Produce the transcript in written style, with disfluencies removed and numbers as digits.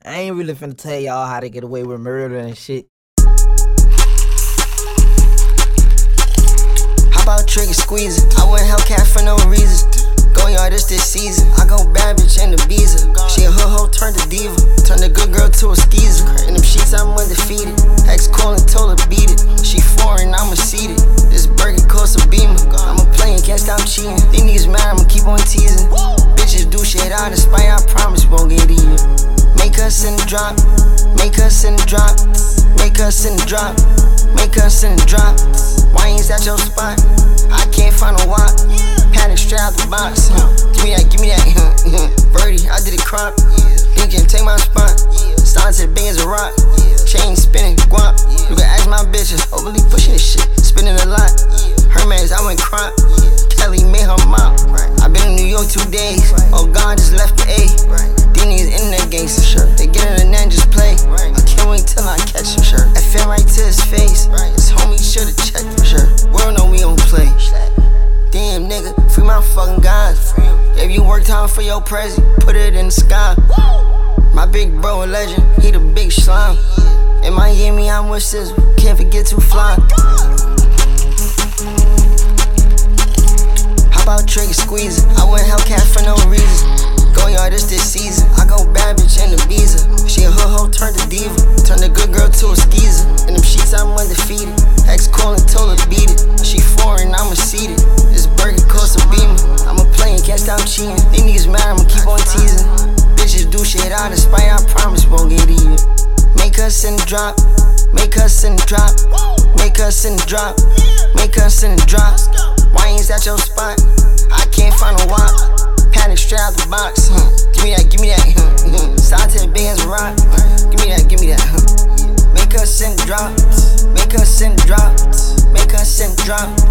I ain't really finna tell y'all how to get away with murder and shit. How about trigger squeezing? I went Hellcat for no reason. Go yard this season. I go bad bitch in the Visa. She a ho turned to diva. Turned a good girl to a skeezer. In them sheets I'm undefeated. Ex callin' told her beat it. She foreign, I'm seated. This burger costs a beamer. I'm a player, can't stop cheating. These niggas mad, I'ma keep on teasing. Bitches do shit out of spite, I promise won't get even. Make us in the drop. Make us in the drop. Make us in the drop. Make us in the drop. Why ain't at your spot? I can't find a wop. Panic straight out the box. Give me that. Birdie, I did it crop. Thinking take my spot. Started big as a rock. Chain spinning, guap. You can ask my bitches. Overly pushing this shit. Spinning a lot. Hermes, I went crop. Kelly made her mop. I been in New York 2 days. Oh God, just left the A. These niggas internet gangster. They get in and then just play. I can't wait till I catch him. I fell right to his face. His homie should've checked for sure. World know we don't play. Damn nigga, free my fucking guys. If you worked hard for your present, put it in the sky. My big bro a legend, he the big slime. In Miami, I'm with Sizzle, can't forget to fly. How about trigger squeezing? I went Hellcat for no reason. Go yard this season. I go bad bitch in the Visa. She a ho turned to diva. Turned a good girl to a skeezer. In them sheets I'm undefeated. Ex callin' told her beat it. She foreign, I'm seated. This burger costs a beamer. I'm a player, can't stop cheating. These niggas mad, I'ma keep on teasing. Bitches do shit out of spite, I promise won't get even. Make us in the drop. Make us in the drop. Make us in the drop. Make us in the drop. Why ain't at your spot? I can't find a wop. Panic straight out the box. Give me that. Started big as a rock. Give me that. Make us in the drop. Make us in the drop. Make us in the drop.